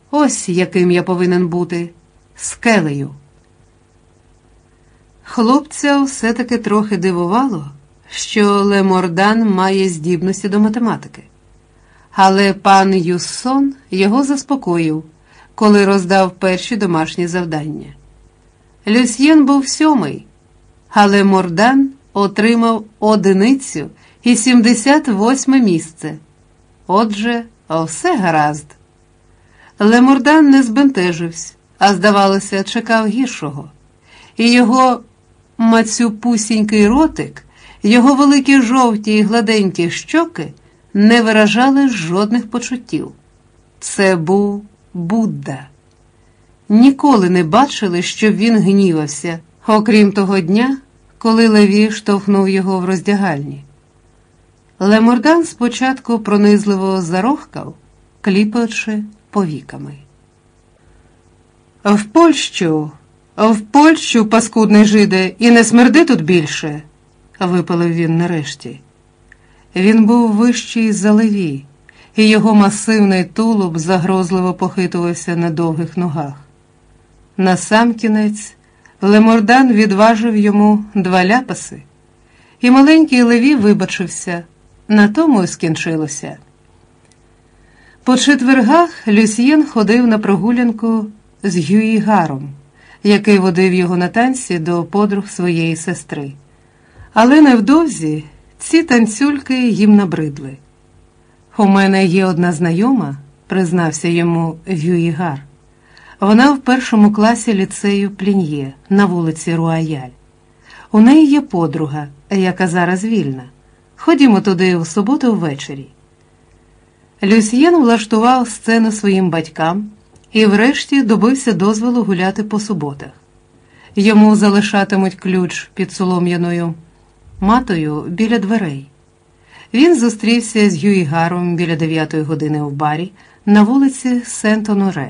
Ось яким я повинен бути – скелею. Хлопця все-таки трохи дивувало, що Лемордан має здібності до математики. Але пан Юссон його заспокоїв, коли роздав перші домашні завдання. Люсьєн був 7-й, а Лемордан отримав 1,78 місце. Отже, все гаразд. Лемордан не збентежився, а, здавалося, чекав гіршого. І його мацюпусінький ротик, його великі жовті й гладенькі щоки не виражали жодних почуттів. Це був Будда. Ніколи не бачили, щоб він гнівався, окрім того дня, коли Леві штовхнув його в роздягальні. Лемордан спочатку пронизливо зарохкав, кліпаючи повіками. В Польщу, паскудний жиде, і не смерди тут більше!» – випалив він нарешті. Він був вищий за Леві, і його масивний тулуб загрозливо похитувався на довгих ногах. Насамкінець Лемордан відважив йому 2 ляпаси, і маленький Леві вибачився, на тому й скінчилося. По четвергах Люсьєн ходив на прогулянку з Гюїгаром, який водив його на танці до подруг своєї сестри. Але невдовзі ці танцюльки їм набридли. «У мене є одна знайома», – признався йому Гюїгар. «Вона в 1 класі ліцею Плін'є на вулиці Руаяль. У неї є подруга, яка зараз вільна. Ходімо туди в суботу ввечері». Люсьєн влаштував сцену своїм батькам і врешті добився дозволу гуляти по суботах. Йому залишатимуть ключ під солом'яною матою біля дверей. Він зустрівся з Гюїгаром біля 9-ї години в барі на вулиці Сент-Оноре.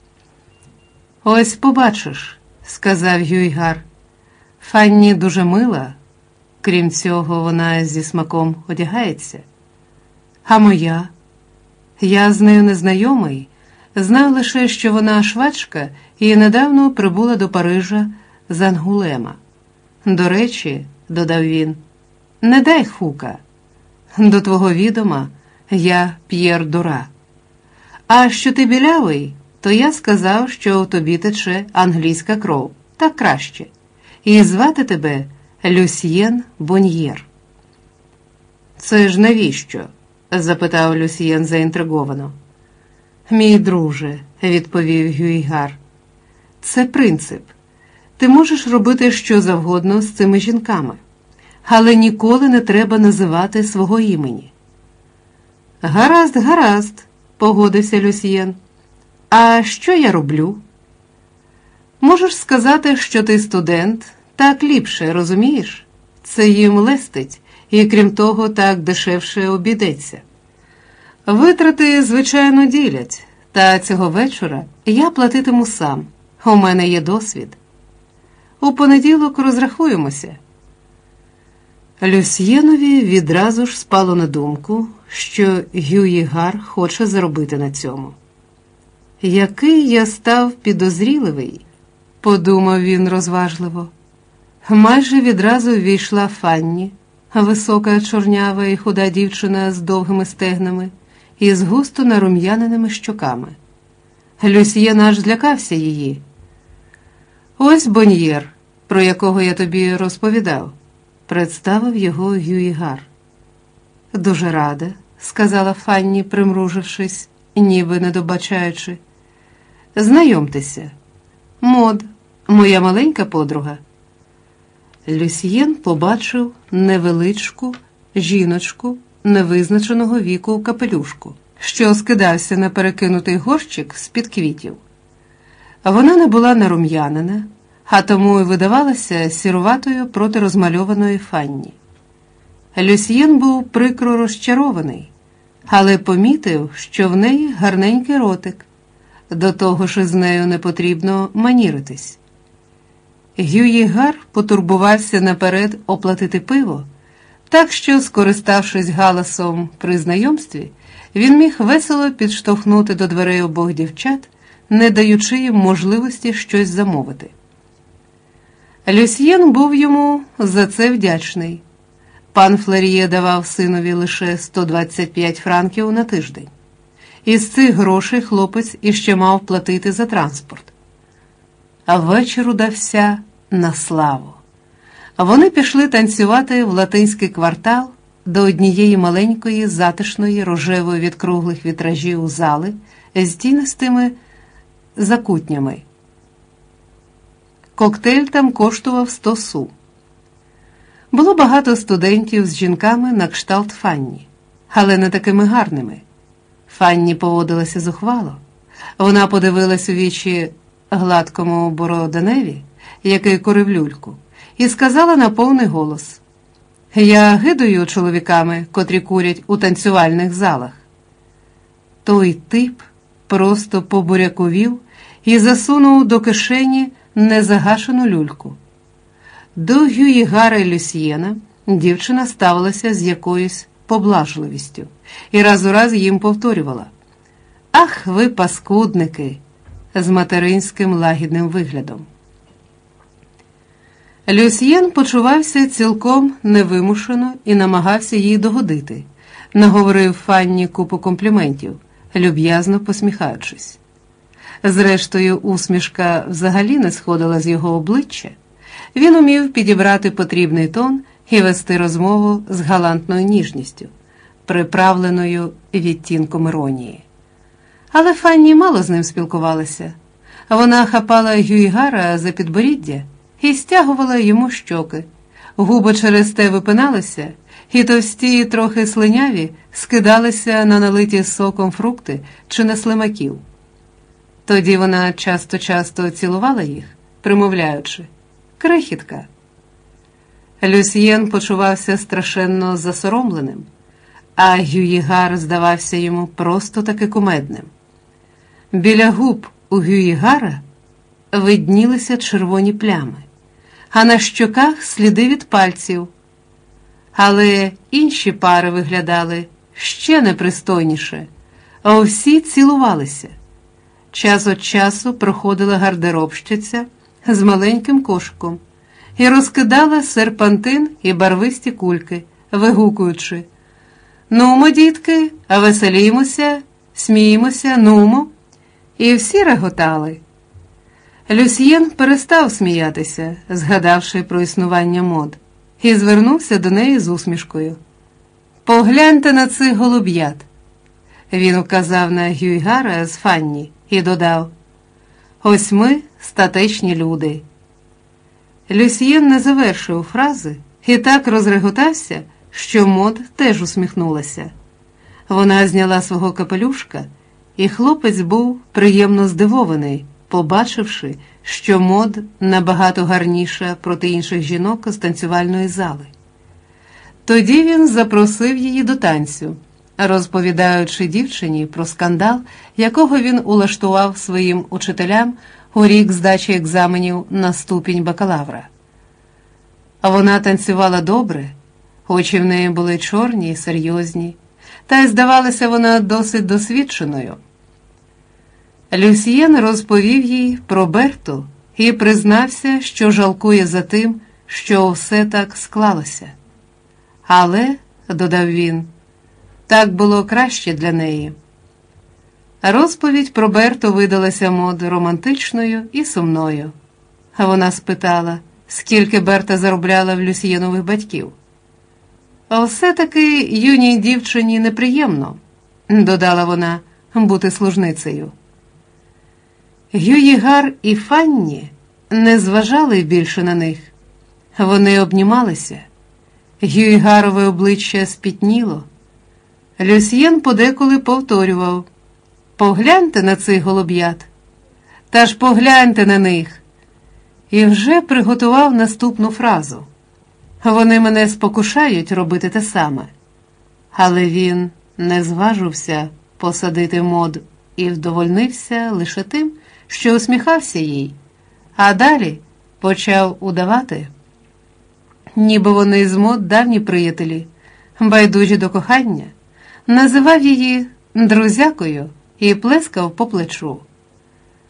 «Ось побачиш», – сказав Гюїгар. «Фанні дуже мила, крім цього вона зі смаком одягається. А моя? Я з нею незнайомий, знав лише, що вона швачка і недавно прибула до Парижа з Ангулема. До речі, – додав він, – не дай хука. До твого відома я П'єр Дура. А що ти білявий, то я сказав, що в тобі тече англійська кров, так краще. І звати тебе Люсьєн Боньєр». «Це ж навіщо?» – запитав Люсьєн заінтриговано. «Мій друже», – відповів Гюїгар, – «це принцип. Ти можеш робити що завгодно з цими жінками, але ніколи не треба називати свого імені». «Гаразд, гаразд», – погодився Люсьєн. «А що я роблю?» «Можеш сказати, що ти студент, так ліпше, розумієш? Це їм лестить, і крім того, так дешевше обійдеться. Витрати, звичайно, ділять, та цього вечора я платитиму сам, у мене є досвід. У понеділок розрахуємося». Люсьєнові відразу ж спало на думку, що Гюїгар хоче заробити на цьому. «Який я став підозріливий», – подумав він розважливо. Майже відразу ввійшла Фанні, висока, чорнява і худа дівчина з довгими стегнами і з густо нарум'яненими щоками. Люсьєн аж злякався її. «Ось Боньєр, про якого я тобі розповідав», – представив його Гюїгар. «Дуже рада», – сказала Фанні, примружившись, ніби не добачаючи. «Знайомтеся, Мод, моя маленька подруга». Люсьєн побачив невеличку жіночку невизначеного віку в капелюшку, що скидався на перекинутий горщик з-під квітів. Вона не була нарум'янена, а тому й видавалася сіруватою проти розмальованої Фанні. Люсьєн був прикро розчарований, але помітив, що в неї гарненький ротик, до того ж із нею не потрібно маніритись. Гюїгар потурбувався наперед оплатити пиво, так що, скориставшись галасом при знайомстві, він міг весело підштовхнути до дверей обох дівчат, не даючи їм можливості щось замовити. Люсьєн був йому за це вдячний. Пан Флер'є давав синові лише 125 франків на тиждень. Із цих грошей хлопець іще мав платити за транспорт. А вечір удався на славу. Вони пішли танцювати в латинський квартал до однієї маленької, затишної, рожевої від круглих вітражів зали з тінистими закутнями. Коктейль там коштував 100 су. Було багато студентів з жінками на кшталт Фанні, але не такими гарними. Фанні поводилася зухвало. Вона подивилась у вічі гладкому Бороденеві, який курив люльку, і сказала на повний голос: «Я гидую чоловіками, котрі курять у танцювальних залах». Той тип просто побуряковів і засунув до кишені незагашену люльку. До Гюїгара і Люсьєна дівчина ставилася з якоюсь поблажливістю і раз у раз їм повторювала: «Ах, ви паскудники!» з материнським лагідним виглядом. Люсьєн почувався цілком невимушено і намагався їй догодити. Наговорив Фанні купу компліментів, люб'язно посміхаючись. Зрештою, усмішка взагалі не сходила з його обличчя. Він умів підібрати потрібний тон і вести розмову з галантною ніжністю, приправленою відтінком іронії. Але Фанні мало з ним спілкувалася. Вона хапала Гюйгара за підборіддя і стягувала йому щоки. Губи через те випиналися, і товсті, трохи слиняві, скидалися на налиті соком фрукти чи на слимаків. Тоді вона часто-часто цілувала їх, примовляючи: «Крихітка». Люсьєн почувався страшенно засоромленим, а Гюйгар здавався йому просто таки кумедним. Біля губ у Гюйгара виднілися червоні плями, а на щоках сліди від пальців. Але інші пари виглядали ще непристойніше, а всі цілувалися. Час від часу проходила гардеробщиця з маленьким кошиком і розкидала серпантин і барвисті кульки, вигукуючи: «Нумо, дітки, а веселімося, сміємося, нумо». І всі реготали. Люсьєн перестав сміятися, згадавши про існування мод, і звернувся до неї з усмішкою. «Погляньте на цих голуб'ят». Він указав на Гюйгара з Фанні і додав: «Ось ми статечні люди». Люсьєн не завершив фрази і так розреготався, що Мод теж усміхнулася. Вона зняла свого капелюшка, і хлопець був приємно здивований, побачивши, що Мод набагато гарніша проти інших жінок з танцювальної зали. Тоді він запросив її до танцю, розповідаючи дівчині про скандал, якого він улаштував своїм учителям у рік здачі екзаменів на ступінь бакалавра. Вона танцювала добре, очі в неї були чорні і серйозні, та й здавалася вона досить досвідченою. Люсьєн розповів їй про Берту і признався, що жалкує за тим, що все так склалося. Але, додав він, так було краще для неї. Розповідь про Берту видалася Мод романтичною і сумною. А вона спитала, скільки Берта заробляла в Люсьєнових батьків. «Все-таки юній дівчині неприємно», – додала вона, – «бути служницею». Гюйгар і Фанні не зважали більше на них. Вони обнімалися. Гюйгарове обличчя спітніло. Люсьєн подеколи повторював: «Погляньте на цих голуб'ят! Та ж погляньте на них!» І вже приготував наступну фразу: «Вони мене спокушають робити те саме». Але він не зважився посадити Мод і вдовольнився лише тим, що усміхався їй, а далі почав удавати, ніби вони з Мод давні приятелі, байдужі до кохання, називав її друзякою і плескав по плечу.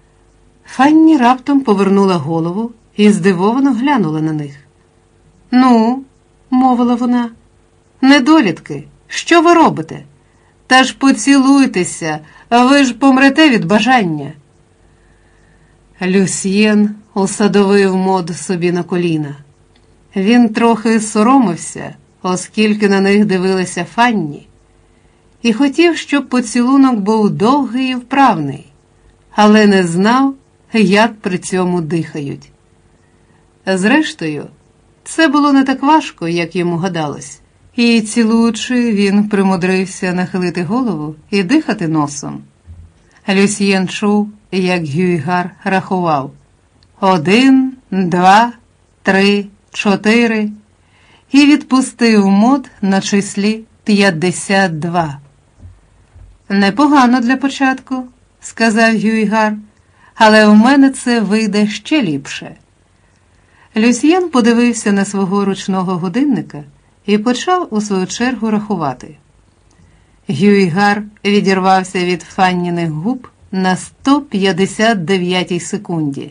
Фанні раптом повернула голову і здивовано глянула на них. «Ну», – мовила вона, – «недолітки, що ви робите? Та ж поцілуйтеся, ви ж помрете від бажання». Люсьєн усадовив Мод собі на коліна. Він трохи соромився, оскільки на них дивилася Фанні, і хотів, щоб поцілунок був довгий і вправний, але не знав, як при цьому дихають. Зрештою, це було не так важко, як йому гадалось, і, цілуючи, він примудрився нахилити голову і дихати носом. Люсьєн чув, як Гюйгар рахував: 1, 2, 3, 4, і відпустив Мод на числі 52. «Непогано для початку», – сказав Гюйгар, – «але в мене це вийде ще ліпше». Люсьєн подивився на свого ручного годинника і почав у свою чергу рахувати. Гюйгар відірвався від Фанніних губ на 159-й секунді.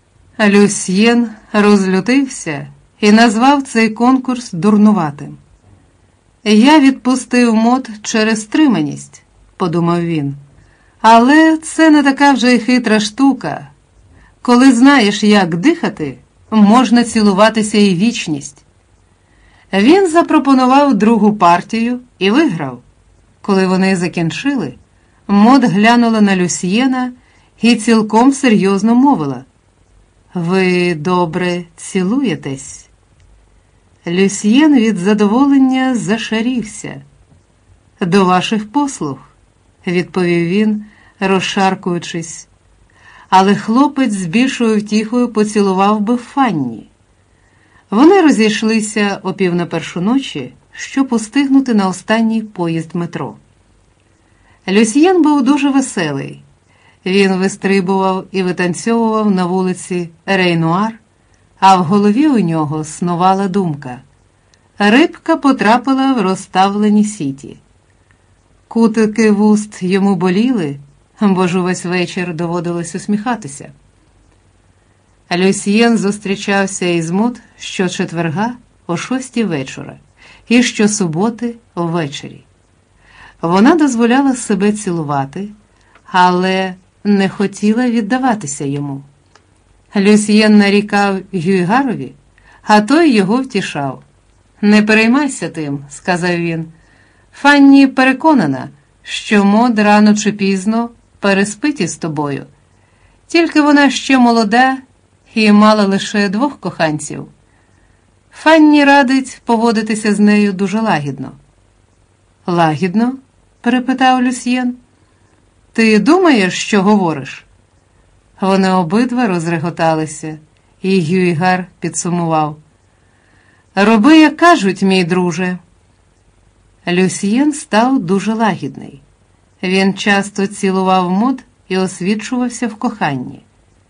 Люсьєн розлютився і назвав цей конкурс дурнуватим. «Я відпустив Мод через стриманість», – подумав він. «Але це не така вже й хитра штука. Коли знаєш, як дихати, можна цілуватися і вічність». Він запропонував другу партію і виграв. Коли вони закінчили, Мод глянула на Люсьєна і цілком серйозно мовила: «Ви добре цілуєтесь». Люсьєн від задоволення зашарівся. «До ваших послуг», – відповів він, розшаркуючись. Але хлопець з більшою втіхою поцілував би Фанні. Вони розійшлися о 1:45 ночі, щоб устигнути на останній поїзд метро. Люсьєн був дуже веселий. Він вистрибував і витанцьовував на вулиці Рейнуар, а в голові у нього снувала думка. Рибка потрапила в розставлені сіті. Кутики вуст йому боліли, бо ж увесь вечір доводилось усміхатися. Люсьєн зустрічався із Мод щочетверга о 6 вечора і щосуботи ввечері. Вона дозволяла себе цілувати, але не хотіла віддаватися йому. Люсьєн нарікав Гюйгарові, а той його втішав. «Не переймайся тим», – сказав він. «Фанні переконана, що Мод рано чи пізно переспить із тобою. Тільки вона ще молода і мала лише 2 коханців. Фанні радить поводитися з нею дуже лагідно». «Лагідно?» – перепитав Люсьєн. «Ти думаєш, що говориш?» Вони обидва розреготалися, і Гюйгар підсумував: «Роби, як кажуть, мій друже». Люсьєн став дуже лагідний. Він часто цілував Мод і освічувався в коханні.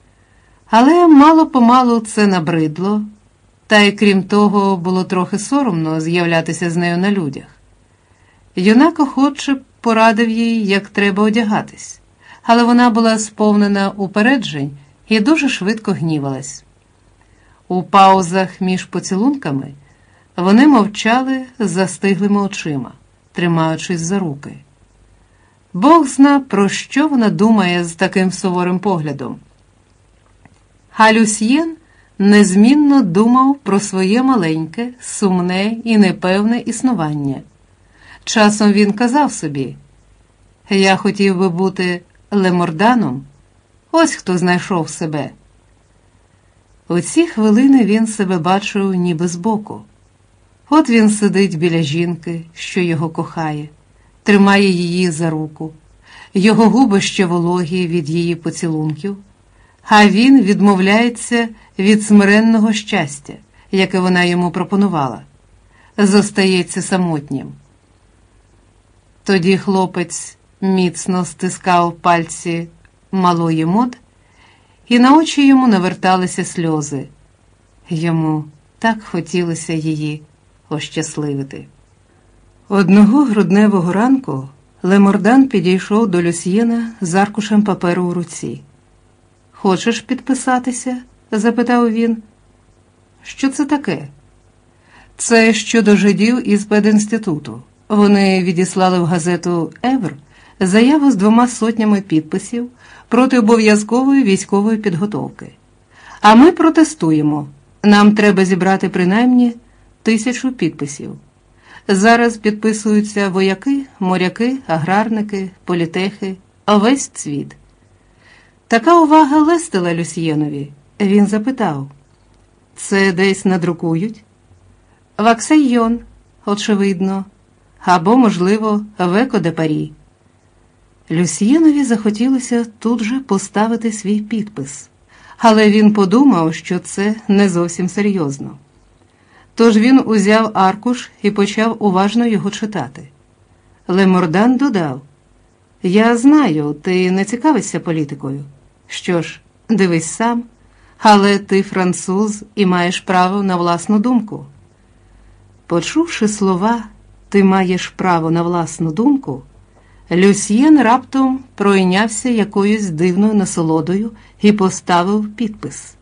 Але мало-помалу це набридло, та й крім того було трохи соромно з'являтися з нею на людях. Юнак охоче порадив їй, як треба одягатись, але вона була сповнена упереджень і дуже швидко гнівалась. У паузах між поцілунками вони мовчали з застиглими очима, тримаючись за руки. Бог зна, про що вона думає з таким суворим поглядом. А Люсьєн незмінно думав про своє маленьке, сумне і непевне існування. Часом він казав собі: «Я хотів би бути Леморданом, ось хто знайшов себе». У ці хвилини він себе бачив ніби збоку. От він сидить біля жінки, що його кохає, тримає її за руку, його губи ще вологі від її поцілунків, а він відмовляється від смиренного щастя, яке вона йому пропонувала, зостається самотнім. Тоді хлопець міцно стискав пальці малої Мод, і на очі йому наверталися сльози. Йому так хотілося її ощасливити. Одного грудневого ранку Лемордан підійшов до Люсьєна з аркушем паперу у руці. Хочеш підписатися? Запитав він. Що це таке? Це щодо жидів із педінституту. Вони відіслали в газету «Евр» заяву з 200 підписів проти обов'язкової військової підготовки. А ми протестуємо. Нам треба зібрати принаймні 1000 підписів. Зараз підписуються вояки, моряки, аграрники, політехи, весь світ. Така увага лестила Люсьєнові. Він запитав: «Це десь надрукують?» «Ваксаййон, очевидно, або, можливо, в Еко де Парі». Люсьєнові захотілося тут же поставити свій підпис, але він подумав, що це не зовсім серйозно. Тож він узяв аркуш і почав уважно його читати. Лемордан додав: «Я знаю, ти не цікавишся політикою. Що ж, дивись сам, але ти француз і маєш право на власну думку». Почувши слова «ти маєш право на власну думку», Люсьєн раптом пройнявся якоюсь дивною насолодою і поставив підпис.